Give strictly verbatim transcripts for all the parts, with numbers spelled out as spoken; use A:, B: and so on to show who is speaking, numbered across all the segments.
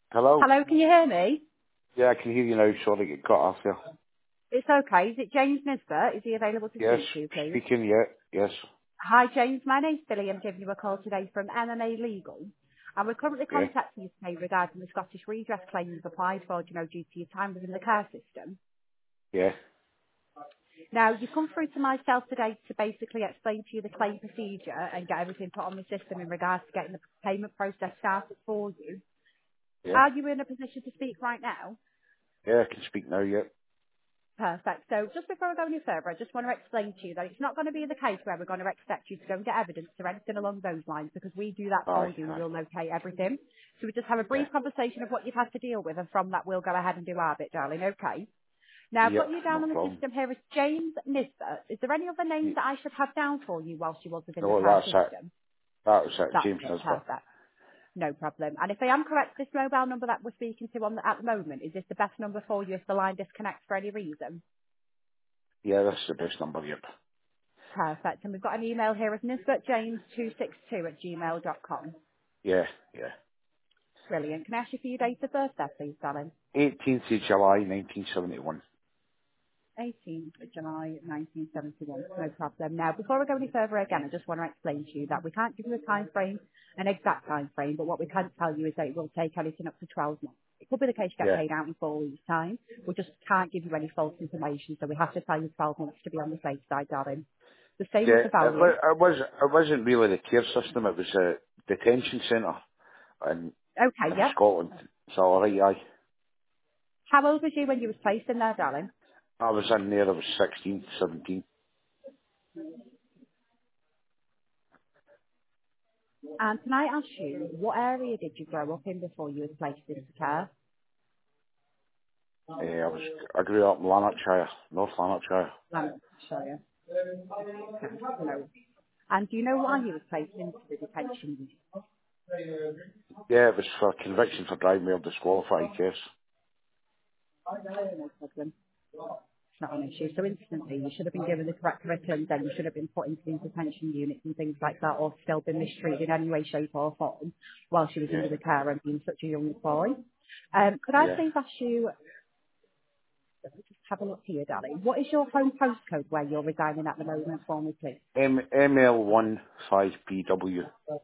A: Hello?
B: Hello, can you hear me?
A: Yeah, I can hear you now. Sorry, get cut off there.
B: It's okay. Is it James Nisbet? Is he available to
A: Yes,
B: speak to, please?
A: speaking, yeah, yes,
B: Hi, James. My name's Billy. I'm giving you a call today from M M A Legal. And we're currently
A: yeah,
B: contacting you today regarding the Scottish redress claim you've applied for, you know, due to your time within the care system.
A: yeah,
B: Now, you've come through to myself today to basically explain to you the claim procedure and get everything put on the system in regards to getting the payment process started for you.
A: yeah,
B: Are you in a position to speak right now?
A: yeah, I can speak now, yeah,
B: Perfect. So just before I go any further, I just want to explain to you that it's not going to be the case where we're going to expect you to go and get evidence or anything along those lines because we do that for
A: aye,
B: you and
A: aye,
B: we'll locate everything. So we just have a
A: yeah,
B: brief conversation of what you've had to deal with and from that we'll go ahead and do our bit, darling. Okay. Now I've
A: yeah,
B: got you down
A: no
B: on the
A: problem.
B: system here as James Nisbet. Is there any other names
A: Yeah.
B: that I should have down for you whilst you was within the
A: No,
B: care
A: that's it,
B: system?
A: that was it,
B: That's
A: James
B: it.
A: Nisbet.
B: Perfect. No problem. And if I am correct, this mobile number that we're speaking to on the, at the moment, is this the best number for you if the line disconnects for any reason?
A: Yeah, that's the best number, yep.
B: Perfect. And we've got an email here as nisbetjames two six two at gmail dot com.
A: Yeah, yeah.
B: Brilliant. Can I ask you for your date of birth there, please, darling?
A: eighteenth of July, nineteen seventy-one.
B: eighteenth of July nineteen seventy-one. No problem. Now, before we go any further again, I just want to explain to you that we can't give you a time frame, an exact time frame, but what we can tell you is that it will take anything up to twelve months. It could be the case you get
A: Yeah,
B: paid out in four weeks' time. We just can't give you any false information, so we have to tell you twelve months to be on the safe side, darling. The same
A: yeah,
B: with the
A: it,
B: value.
A: wa- it was, it wasn't really the care system, it was a detention centre in,
B: Okay,
A: in
B: yep.
A: Scotland. So, alright, aye.
B: How old was you when you was placed in there, darling?
A: I was in there, I was sixteen, seventeen.
B: And can I ask you, what area did you grow up in before you were placed into care?
A: Uh, I was, I grew up in Lanarkshire, North Lanarkshire.
B: Lancashire. Okay, no. And do you know why you were placed into the detention unit?
A: Yeah, it was for conviction for driving while disqualified, yes.
B: No problem. It's not an issue. So instantly, you should have been given the correct curriculum, then you should have been put into these detention units and things like that, or still been mistreated in any way, shape or form while she was
A: Yeah,
B: under the care and being such a young boy. Um, could I
A: yeah.
B: please ask you, let me just have a look here, darling. What is your home postcode where you're residing at the moment for me, please?
A: M ML one five P W,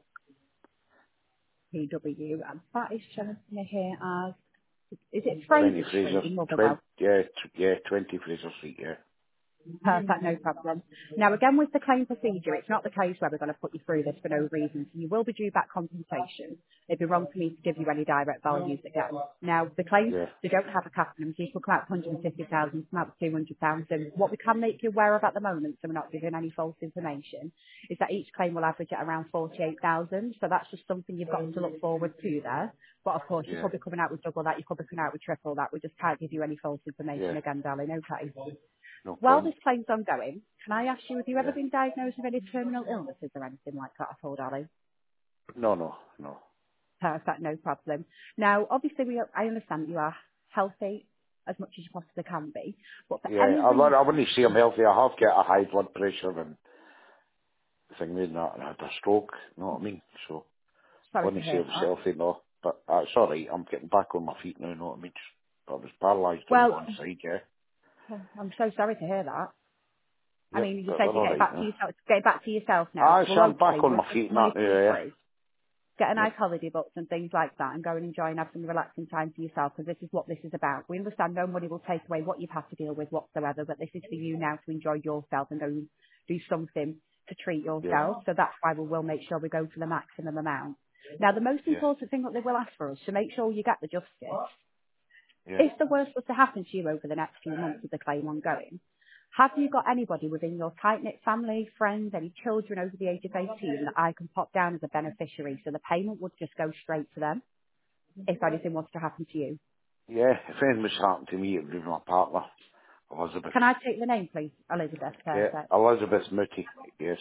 B: P W, and that is showing me here as, is it
A: twenty
B: Fraser
A: Fraser,
B: Street in Motherwell?
A: twenty, yeah, t- yeah, twenty Fraser Street, yeah,
B: Perfect, no problem. Now again with the claim procedure, it's not the case where we're going to put you through this for no reason. So you will be due back compensation. It'd be wrong for me to give you any direct values again. Now the claims,
A: yeah,
B: they don't have a cap on them. So you could come out one hundred fifty thousand, come out with two hundred thousand. What we can make you aware of at the moment, so we're not giving any false information, is that each claim will average at around forty-eight thousand. So that's just something you've got to look forward to there. But of course, you
A: yeah,
B: could be coming out with double that, you could be coming out with triple that. We just can't give you any false
A: yeah,
B: information again, darling. Okay.
A: no
B: While
A: problem,
B: this claim's ongoing, can I ask you, have you ever
A: yeah.
B: been diagnosed with any terminal illnesses or anything like that at all, darling?
A: No, no, no.
B: Perfect, no problem. Now, obviously, we, I understand you are healthy as much as you possibly can be, but for
A: Yeah,
B: any
A: I, wou- I
B: reason,
A: wouldn't say I'm healthy, I have got a high blood pressure and thing like that, and I had a stroke, you know what I mean? So, I
B: sorry to
A: wouldn't say I
B: hear
A: was
B: that.
A: healthy, no, but that's alright, I'm getting back on my feet now, you know what I mean? I was paralysed on
B: Well,
A: one side, yeah.
B: I'm so sorry to hear that. I
A: Yep,
B: mean, you
A: but
B: said
A: they're
B: you're getting
A: alright
B: back to
A: now.
B: yourself, getting back to yourself now.
A: Ah, so
B: Well,
A: I'm back
B: hopefully,
A: on
B: once
A: my
B: this
A: feet now,
B: money's come
A: yeah,
B: through, get a
A: yeah,
B: nice holiday books and things like that and go and enjoy and have some relaxing time for yourself because this is what this is about. We understand no money will take away what you've had to deal with whatsoever, but this is for you now to enjoy yourself and go and do something to treat
A: yeah,
B: yourself. So that's why we will make sure we go for the maximum amount. Now, the most
A: yeah,
B: important thing that they will ask for us to make sure you get the justice,
A: yeah,
B: if the worst was to happen to you over the next few months with the claim ongoing, have you got anybody within your tight-knit family, friends, any children over the age of eighteen that I can pop down as a beneficiary so the payment would just go straight to them if anything was to happen to you?
A: yeah. If anything was happened to me, it would be my partner, Elizabeth.
B: Can I take the name, please? Elizabeth,
A: Yeah,
B: perfect.
A: Elizabeth Moody, yes.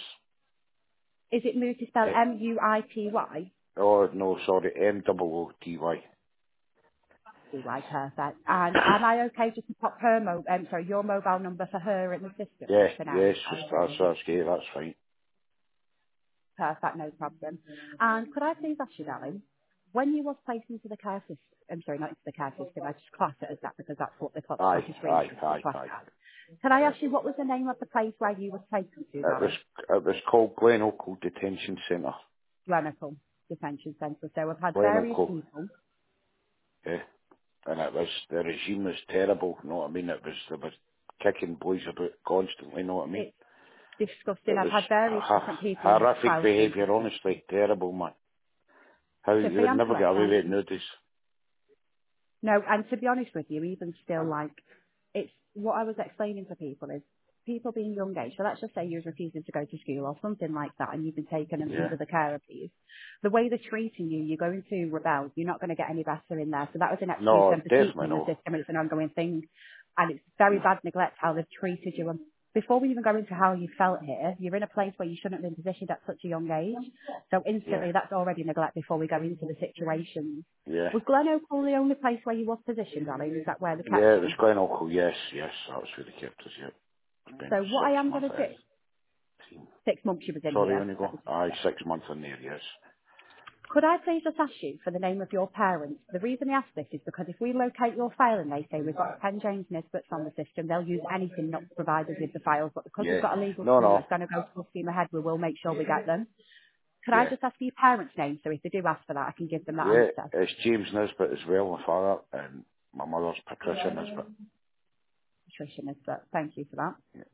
B: Is it Muty spelled
A: Eh,
B: M U I T Y?
A: oh, no, sorry, M O O T Y.
B: T Y, perfect. And am I okay just to pop her mo- um, sorry, your mobile number for her in the system
A: Yeah,
B: just for now?
A: yes, just, that's, that's okay, that's fine.
B: Perfect, no problem. And could I please ask you, darling? When you was placed into the care system, I'm sorry, not into the care system, I just class it as that because that's what the cl-
A: Aye,
B: Scottish
A: aye,
B: Rangers would
A: aye,
B: class
A: aye.
B: it as. Can I ask you what was the name of the place where you was taken to,
A: It was,
B: darling?
A: it was called Glen Oakle Detention Centre.
B: Glenical Detention Centre. So I've had
A: Glen
B: various
A: Oakle,
B: people.
A: yeah. And it was, the regime was terrible, you know what I mean? It was, they were kicking boys about constantly, you know what I mean?
B: It's disgusting.
A: It
B: I've
A: was
B: had various different
A: ha-
B: people in this
A: horrific
B: house. And
A: behaviour, honestly, terrible, man. How,
B: to
A: you
B: be
A: would
B: honest,
A: never get away
B: and
A: with it nowadays.
B: no, and to be honest with you, even still, like, it's what I was explaining to people is people being young age. So let's just say you're refusing to go to school or something like that, and you've been taken and
A: Yeah.
B: under the care of these. The way they're treating you, you're going to rebel. You're not going to get any better in there. So that was an excuse
A: No,
B: then to keep you
A: definitely
B: in the
A: no.
B: system, and it's an ongoing thing. And it's very
A: Mm.
B: bad neglect how they've treated you. And before we even go into how you felt here, you're in a place where you shouldn't have been positioned at such a young age. So
A: Yeah,
B: instantly, that's already neglect before we go into the situation.
A: yeah.
B: Was Glen Oakle the only place where you was positioned, Ali? Is that where they kept
A: Yeah, it was
B: you?
A: Glen Oakle, yes, yes, that was where they kept us, yeah. It's been
B: So what
A: six
B: I am going
A: months,
B: to
A: uh,
B: do, six months you was in
A: sorry,
B: here.
A: on you
B: Let
A: go.
B: me just
A: Aye,
B: check.
A: six months in there, yes.
B: Could I please just ask you for the name of your parents? The reason I ask this is because if we locate your file and they say we've got ten James Nisbets on the system, they'll use anything not to provide us with the files. But because we've
A: Yeah.
B: got a legal
A: No,
B: team
A: no.
B: that's going to go full steam ahead, we will make sure we get them. Could I
A: Yeah.
B: just ask for your parents' name so if they do ask for that, I can give them that
A: Yeah,
B: answer?
A: it's James Nisbet as well, my father, and my mother's Patricia Nisbet.
B: Patricia Nisbet, thank you for that.
A: Yeah.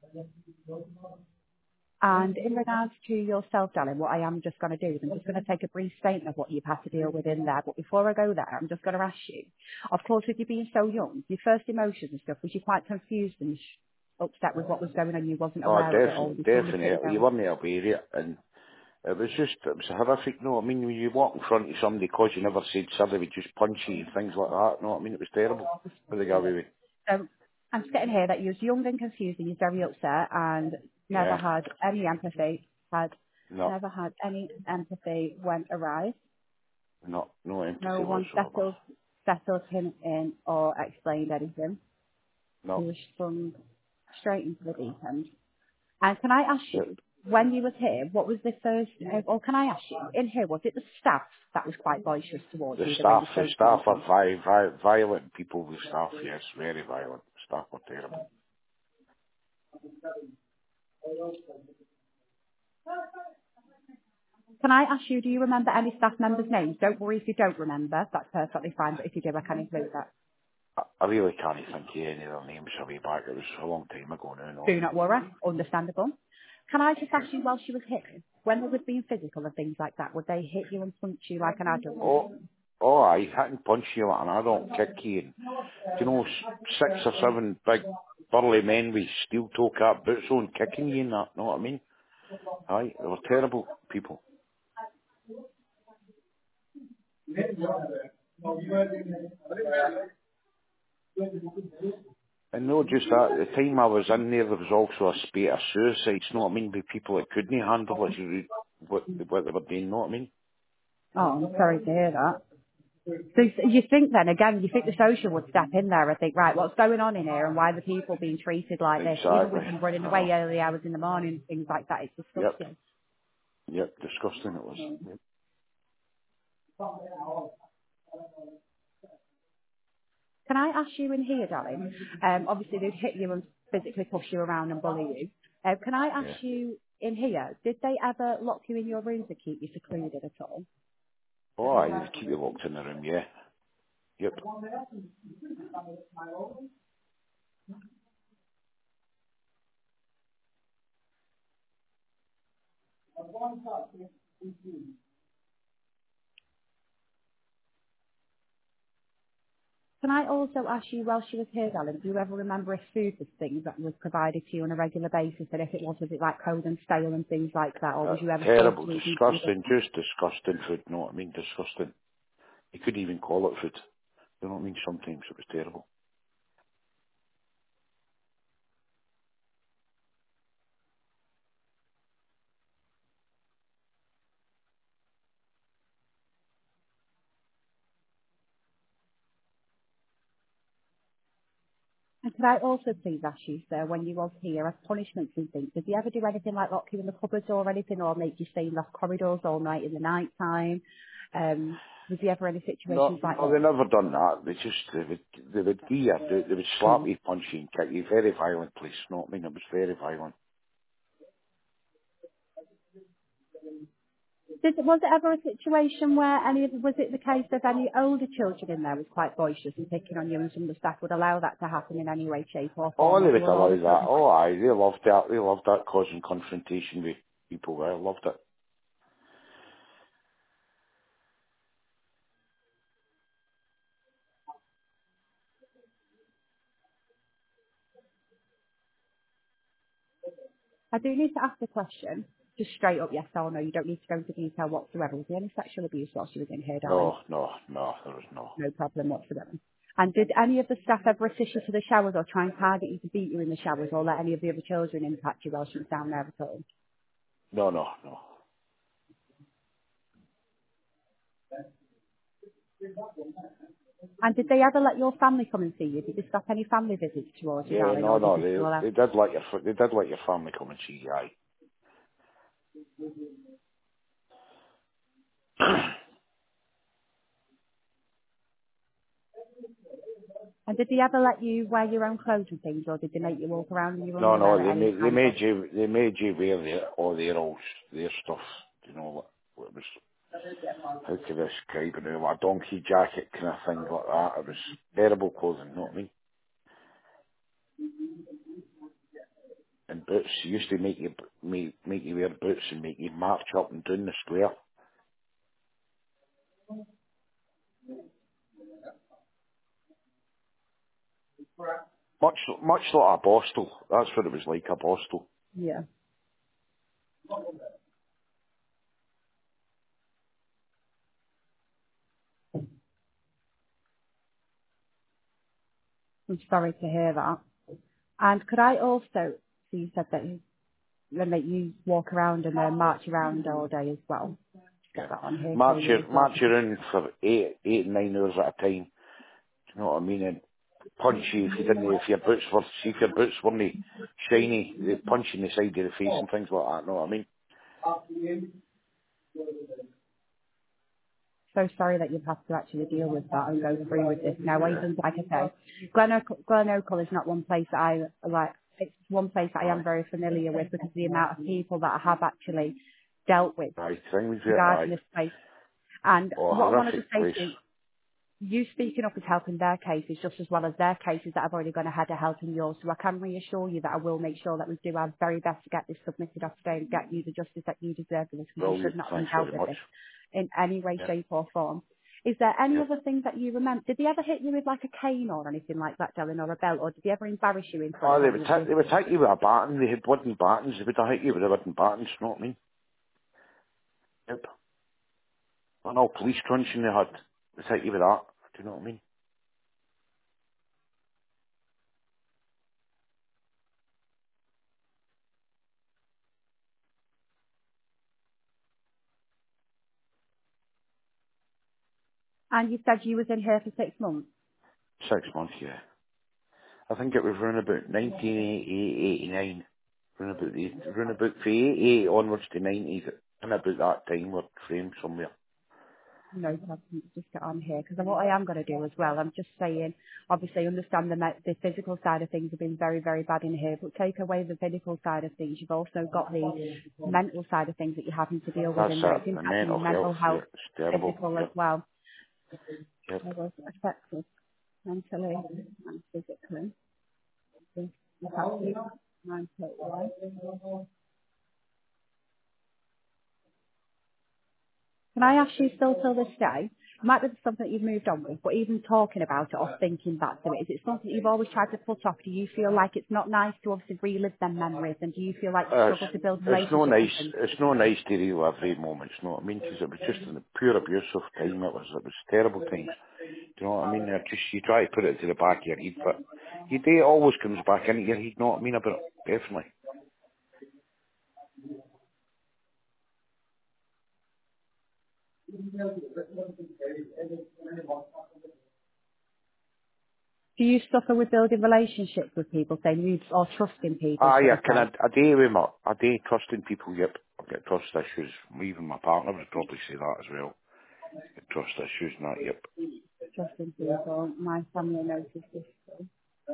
B: And in regards to yourself, darling, what I am just going to do is I'm just going to take a brief statement of what you've had to deal with in there. But before I go there, I'm just going to ask you, of course, with you being so young, your first emotions and stuff, was you quite confused and sh- upset with what was going on? You wasn't
A: Oh,
B: aware of it, or
A: definitely,
B: were you fully pretty
A: definitely. You
B: down?
A: weren't aware of it, and it was just, it was horrific, no, I mean, when you walk in front of somebody because you never said sorry, they would just punch you and things like that, no, I mean, it was terrible. What they got away with.
B: So I'm sitting here that you was young and confused and you're very upset and never
A: Yeah.
B: had any empathy, had
A: No,
B: never had any empathy when arrived.
A: no, no
B: No
A: empathy
B: one
A: whatsoever.
B: settled, settled him in or explained anything. He
A: No.
B: was flung straight into the deep end. And can I ask
A: Yep.
B: you, when you was here, what was the first, uh, or can I ask you, in here, was it the staff that was quite boisterous towards
A: The
B: you, the way
A: staff,
B: they
A: the
B: spoke to you
A: staff
B: and
A: are
B: things?
A: vi- vi- violent people, the staff, yes, very violent. Staff are terrible.
B: Can I ask you, do you remember any staff members' names? Don't worry if you don't remember, that's perfectly fine, but if you do, I can include that.
A: I, I really can't think of any of their names a way back. It was a long time ago now, you know what
B: Do
A: I mean?
B: not worry, understandable. Can I just ask you, while she was hit, when they was being physical and things like that, would they hit you and punch you like an adult?
A: Oh, oh, I hit and punch you like an adult, kick you, and, you know, s- six or seven big burly men with steel toe cap boots on kicking you and that, know what I mean? Aye, they were terrible people. And not just that, at the time I was in there, there was also a spate of suicides, know what I mean, with people that couldn't handle it, you- what, what they were doing, know what I mean?
B: Oh, I'm sorry to hear that. So you think then, again, you think the social would step in there and think, right, what's going on in here and why are the people being treated like this? Even
A: Exactly.
B: with them running
A: Uh-huh.
B: away early hours in the morning, things like that, it's
A: Yep,
B: disgusting.
A: yep, disgusting it was. Yep.
B: Can I ask you in here, darling? Um, obviously they'd hit you and physically push you around and bully you. Uh, can I ask
A: Yeah.
B: you in here, did they ever lock you in your room to keep you secluded at all?
A: Oh, I would keep you locked in the room, yeah. Yep.
B: Can I also ask you, while she was here, darling, do you ever remember if food was things that was provided to you on a regular basis? And if it was, was it like cold and stale and things like that? Or
A: Uh,
B: was you ever forced
A: terrible,
B: to eat anything?
A: disgusting, just disgusting food, know what I mean? Disgusting. You couldn't even call it food. You know what I mean? Sometimes it was terrible.
B: And could I also please ask you, sir, when you was here, as punishments and things, did you ever do anything like lock you in the cupboards or anything, or make you stay in locked corridors all night in the night time? Um, was there ever any
A: No,
B: situations like
A: no,
B: this?
A: they never done that. They just, they would, they would give you, they, they would slap
B: Hmm.
A: you, punch you and kick you. Very violent place, you know what I mean? It was very violent.
B: Did, was it ever a situation where any of, was it the case that any older children in there was quite boisterous and picking on you and some of the staff would allow that to happen in any way, shape or
A: Oh,
B: form?
A: they
B: Or
A: would
B: were all
A: allow
B: the
A: that.
B: children?
A: Oh, aye, they loved that. They loved that causing confrontation with people. I loved it.
B: I do need to ask the question, just straight up yes or no. You don't need to go into detail whatsoever. Was there any sexual abuse while she was in here, darling?
A: No, no, no, there was no.
B: No problem whatsoever. And did any of the staff ever assist you to the showers or try and target you to beat you in the showers or let any of the other children impact you while she was down there at all?
A: No, no, no.
B: And did they ever let your family come and see you? Did they stop any family visits towards you,
A: Yeah,
B: darling,
A: no,
B: or did
A: no,
B: they still allow?
A: they, they did let your, fa- they did let your family come and see you, aye.
B: And did they ever let you wear your own clothes and things, or did they make you walk around in your
A: No, no,
B: underwear
A: they
B: at any
A: made, they
B: time?
A: made you, they made you wear their, all their old, their stuff, you know, what, what it was, how could I describe it now, like a donkey jacket kind of thing like that. It was terrible clothing, you know what I mean? And boots, they used to make you, make, make you wear boots and make you march up and down the square. Much, much like a Bostel. That's what it was like, a Bostel.
B: Yeah. I'm sorry to hear that. And could I also, so you said that you, they make you walk around and then march around all day as well.
A: Yeah.
B: Get that on here for
A: March,
B: you as
A: your,
B: well.
A: march around for eight, eight, nine hours at a time. Do you know what I mean? And punch you if you didn't, if your boots were, see if your boots weren't shiny, they'd punch you in the side of the face and things like that, you know what I mean?
B: So sorry that you've had to actually deal with that and go through with this. Now, even like I say, Glen Oak- Glen Oakle is not one place that I like. It's one place that I am
A: Aye.
B: very familiar with because of the amount of people that I have actually dealt with
A: Aye, things, yeah,
B: regarding
A: aye.
B: this place. And
A: Oh,
B: what I wanted to
A: horrific
B: say
A: place.
B: to you, you speaking up is helping their cases just as well as their cases that have already gone ahead are helping yours. So I can reassure you that I will make sure that we do our very best to get this submitted off today and get you the justice that you deserve because you should
A: Brilliant,
B: not have been
A: thanks
B: dealt
A: very
B: with
A: much.
B: this in any way,
A: Yeah,
B: shape or form. Is there any
A: yeah.
B: other things that you remember? Did they ever hit you with like a cane or anything like that, Dylan, or a belt, or did they ever embarrass you in front
A: Oh,
B: of
A: they
B: any
A: would
B: of
A: hit,
B: you?
A: they would hit you with a baton, they had wooden batons, they would have hit you with a wooden batons, you know what I mean? Yep. An old police truncheon they had, they would hit you with that, do you know what I mean?
B: And you said you was in here for six months?
A: Six months, yeah. I think it was around about nineteen eighty-eight, eighty-nine. Around about the, around about from eighty-eight onwards to nineties, and about that time we're framed somewhere.
B: No problem. Just get on here because what I am going to do as well. I'm just saying, obviously, understand the me- the physical side of things have been very, very bad in here, but take away the physical side of things. You've also got the mental side of things that you're having to deal with
A: That's
B: in there.
A: it,
B: It's
A: the
B: impacting
A: mental
B: your mental
A: health, yeah,
B: health,
A: it's terrible,
B: physical as
A: yep,
B: well.
A: yep.
B: I was affected mentally and physically. This is actually mentally. Can I ask you still till this day, it might be something that you've moved on with, but even talking about it or thinking back to it, is it something you've always tried to put off? Do you feel like it's not nice to obviously relive them memories, and do you feel like you
A: Uh, it's,
B: struggle to build
A: it's no
B: relationships
A: nice,
B: with them?
A: it's no nice to relive every moment, you know what I mean? Because it was just a pure abuse of time, it was, it was terrible times. Do you know what I mean? Uh, just, you try to put it to the back of your head, but your day always comes back into your head, you know what I mean about it? Definitely.
B: Do you suffer with building relationships with people, say, you or trusting people,
A: Ah,
B: should
A: yeah,
B: I
A: can I,
B: say?
A: a day with my, a day trusting people, yep. I've got trust issues. Even my partner would probably say that as well. trust issues and that, yep.
B: Justin People, my family notice history.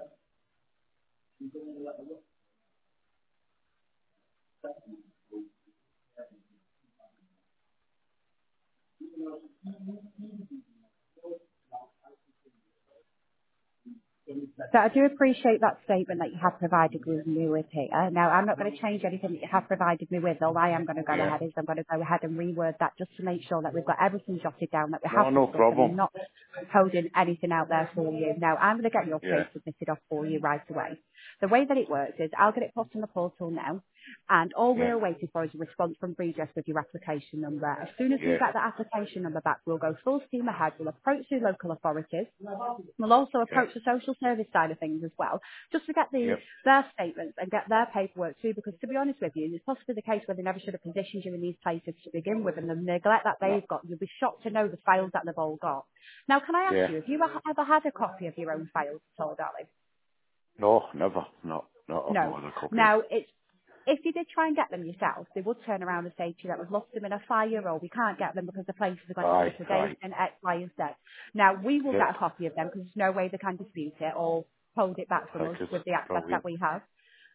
B: So I do appreciate that statement that you have provided with me with here. Now, I'm not going to change anything that you have provided me with. All I am going to go
A: Yeah.
B: ahead is I'm going to go ahead and reword that just to make sure that we've got everything jotted down that we
A: No,
B: have
A: no
B: discussed and we're
A: problem.
B: not holding anything out there for you. Now, I'm going to get your
A: Yeah,
B: case submitted off for you right away. The way that it works is I'll get it put on the portal now, and all
A: yeah,
B: we're waiting for is a response from Redress with your application number. As soon as we
A: yeah,
B: get that application number back, we'll go full steam ahead. We'll approach the local authorities. We'll also
A: yeah,
B: approach the social service side of things as well, just to get the
A: yep,
B: their statements and get their paperwork too, because to be honest with you, it's possibly the case where they never should have positioned you in these places to begin with, and the neglect that
A: no,
B: they've got, you'll be shocked to know the files that they've all got. Now, can I ask
A: yeah.
B: you, have you ever had a copy of your own files at all, darling?
A: No, never, no, no, I've
B: No.
A: not had a copy.
B: Now, it's if you did try and get them yourself, they would turn around and say to you that we've lost them in a fire or we can't get them because the places are going into
A: Aye, aye,
B: liquidation, X, Y and Z. Now, we will
A: yep,
B: get a copy of them because there's no way they can dispute it or hold it back from
A: aye,
B: us
A: good,
B: with the access that
A: brilliant,
B: we have.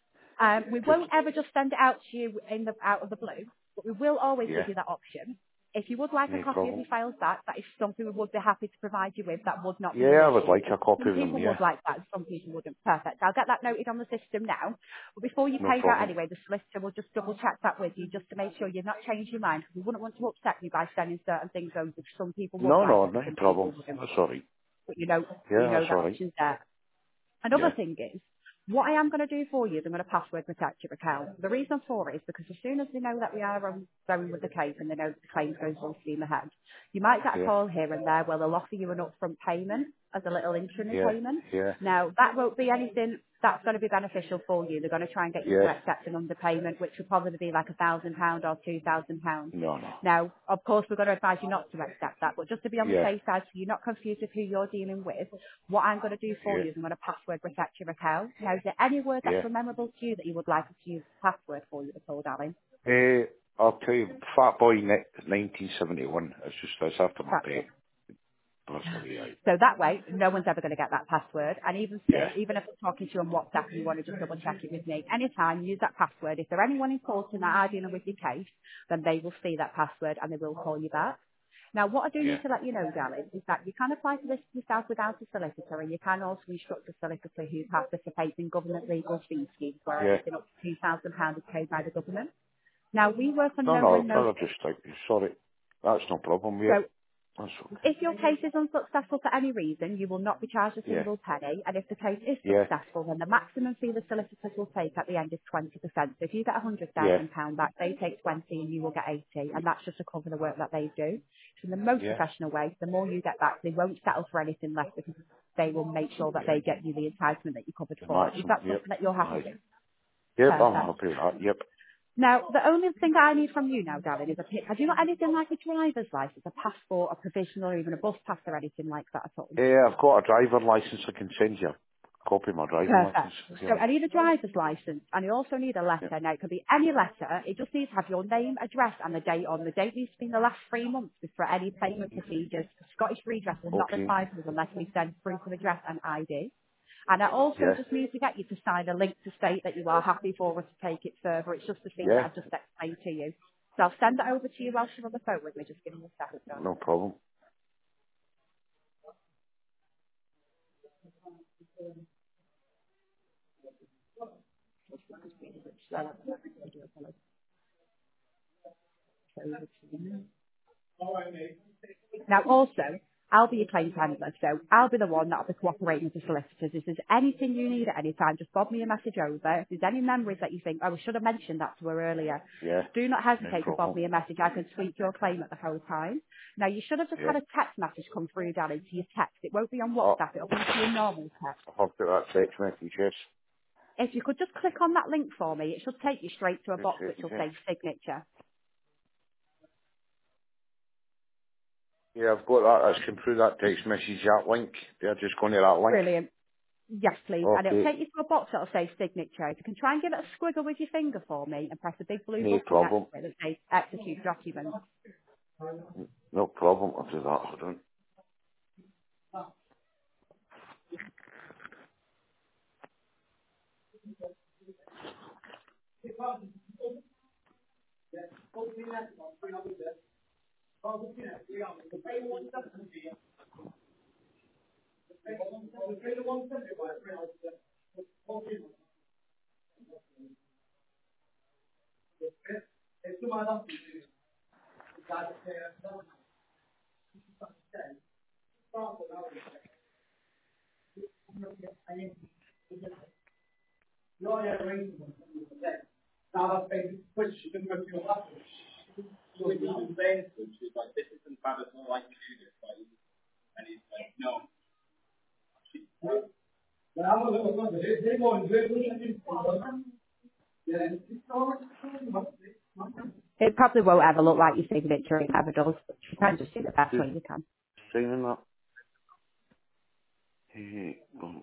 B: Um, we
A: good,
B: won't ever just send it out to you in the, out of the blue, but we will always
A: yeah,
B: give you that option. If you would like a
A: no
B: copy of
A: problem.
B: your files back, that is something we would be happy to provide you with. That would not be an
A: Yeah, I would
B: issue.
A: like a copy
B: Some
A: of them,
B: people
A: yeah,
B: would like that, and some people wouldn't. Perfect. I'll get that noted on the system now. But before you
A: no
B: pay out
A: problem.
B: anyway, the solicitor will just double check that with you just to make sure you've not changed your mind. Because we wouldn't want to upset you by sending certain things over. Some people would
A: No,
B: like
A: no,
B: it,
A: no
B: and some
A: problem.
B: people wouldn't.
A: That's alright.
B: But you know, you
A: Yeah,
B: know
A: that's
B: that
A: alright.
B: option's there.
A: Yeah,
B: Another thing is, what I am going to do for you is I'm going to password protect your account. The reason for it is because as soon as they know that we are um, going with the case and they know that the claim's going full steam ahead, you might get a
A: yeah,
B: call here and there where they'll offer you an upfront payment as a little interim
A: yeah,
B: payment.
A: yeah,
B: Now, that won't be anything that's going to be beneficial for you. They're going to try and get you to
A: yeah.
B: accept an underpayment, which will probably be like a thousand pound or two thousand pounds.
A: No, no.
B: Now, of course, we're going to advise you not to accept that, but just to be on the
A: Yeah,
B: safe side so you're not confused with who you're dealing with, what I'm going to do for
A: yeah,
B: you is I'm going to password protect your account. Now, is there any word that's
A: yeah.
B: memorable to you that you would like us to use as a password for you at all, darling?
A: Uh, I'll tell you, Fat Boy ni- nineteen seventy-one. It's just, it's after my
B: That's
A: pet.
B: it.
A: Personally, aye.
B: So that way, no one's ever going to get that password. And even
A: Yeah,
B: still, even if I'm talking to you on WhatsApp and you want to just double check it with me, anytime use that password. If there's anyone important that are dealing with your case, then they will see that password and they will call you back. Now, what I do
A: yeah,
B: need to let you know, darling, is that you can apply for this yourself without a solicitor, and you can also instruct a solicitor who participates in government legal fee schemes where
A: yeah.
B: anything up to two thousand pounds is paid by the government. Now, we work on
A: No,
B: no
A: no,
B: win, no
A: no,
B: fee.
A: just like, sorry. That's no problem, yeah.
B: So
A: That's okay.
B: if your case is unsuccessful for any reason, you will not be charged a
A: Yeah,
B: single penny, and if the case is
A: yeah,
B: successful, then the maximum fee the solicitors will take at the end is twenty percent. So if you get
A: yeah,
B: one hundred thousand pounds back, they take twenty and you will get eighty, and that's just to cover the work that they do. So in the most
A: yeah,
B: professional way, the more you get back, they won't settle for anything less because they will make sure that
A: yeah.
B: they get you the entitlement that you covered
A: The
B: for. Is
A: maximum,
B: that
A: yep.
B: something that you're happy
A: Aye.
B: with?
A: Yep, I'm
B: Perfect.
A: happy with that, yep.
B: Now, the only thing that I need from you now, darling, is a pic. Have you got anything like a driver's license, a passport, a provisional, or even a bus pass or anything like that at all?
A: Yeah, I've got a driver license. I can send you a copy of my driving license
B: Perfect.
A: if you
B: So
A: like.
B: I need a driver's license and I also need a
A: Yep.
B: letter. Now it could be any letter. It just needs to have your name, address and the date on. The date needs to be in the last three months for any payment procedures. Scottish Redress will not
A: Okay.
B: reply to us unless we send proof of address and I D. And I also
A: Yeah.
B: just need to get you to sign a link to state that you are happy for us to take it further. It's just the thing that
A: Yeah.
B: I've just explained to you. So I'll send that over to you whilst you're on the phone with me. Just give me a second,
A: No
B: darling.
A: problem.
B: So, Now also, I'll be your claims handler, so I'll be the one that'll be cooperating with the solicitors. If there's anything you need at any time, just bob me a message over. If there's any memories that you think, oh, I should have mentioned that to her earlier,
A: Yeah.
B: do not
A: No
B: hesitate to bob
A: problem.
B: me a message. I can tweak your claim at the whole time. Now, you should have just
A: Yeah.
B: had a text message come through, darling, to your text. It won't be on
A: Oh,
B: WhatsApp. It'll be to your normal text.
A: I've got that text message, yes.
B: If you could just click on that link for me, it should take you straight to a
A: Two
B: box which
A: seconds,
B: will
A: yeah.
B: say signature.
A: Yeah, I've got that. That's come through that text message, that link. They're just going to that link.
B: Brilliant. Yes, please. And it'll
A: Okay.
B: take you to a box that'll say signature. If you can try and give it a squiggle with your finger for me and press the big blue
A: No
B: button next
A: problem.
B: to it that says execute document.
A: No problem, I'll do that, hold on.
B: It probably won't ever look like your signature, it never does. But you can just do the best
A: Just
B: way you can.
A: signing that. Hey, boom.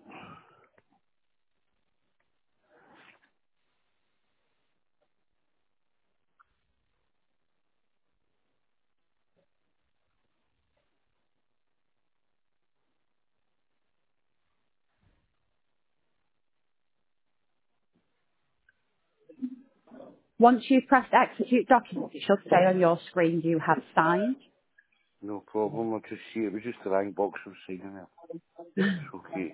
B: Once you've pressed execute document, it should say on your screen you have signed.
A: No problem, I'll just see, it was just the wrong box I was signing it. It's okay.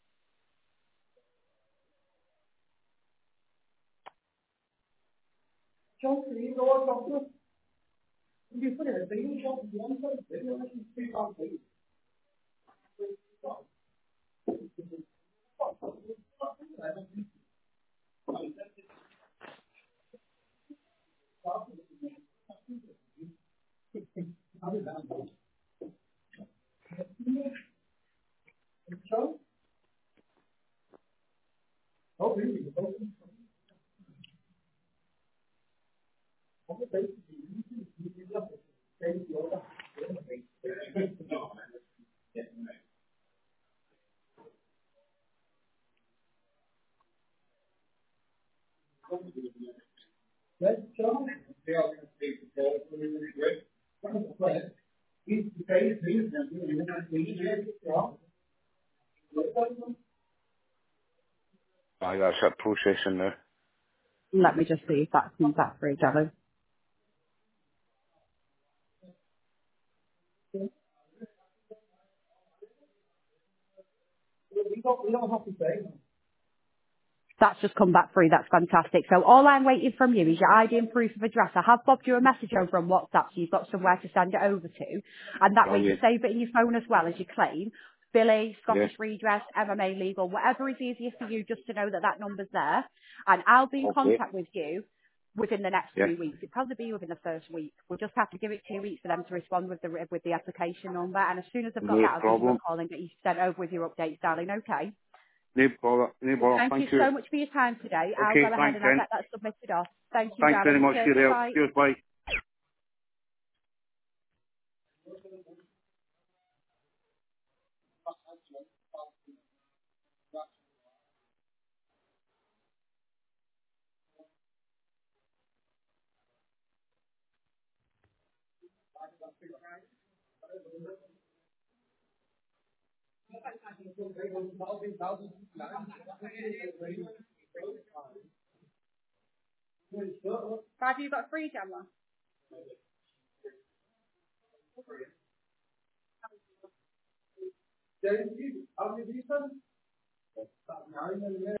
A: Aye, that's it, processing now.
B: Let me just see if that comes back through, Devon. That's just come back through. That's fantastic. So all I'm waiting from you is your I D and proof of address. I have bobbed you a message over on WhatsApp, so you've got somewhere to send it over to. And that way you can
A: Brilliant.
B: save it in your phone as well as you claim. Billy,
A: Yeah,
B: Scottish Redress, M M A Legal, whatever is easiest for you, just to know that that number's there. And I'll be in
A: okay.
B: contact with you within the next
A: Yeah,
B: few weeks. It'll probably be within the first week. We'll just have to give it two weeks for them to respond with the with the application number. And as soon as I've got
A: no
B: that, I'll give you a
A: problem.
B: call and get you sent over with your updates, darling. Okay?
A: No bother, no bother,
B: Thank you
A: thank you.
B: so much for your time today. I'll
A: Okay,
B: go ahead
A: thanks
B: and I'll
A: then.
B: get that submitted off. Thank you,
A: Thanks very
B: darling.
A: much
B: Cheers.
A: for your help.
B: Bye.
A: Cheers, bye.
B: Have you got free, Gemma?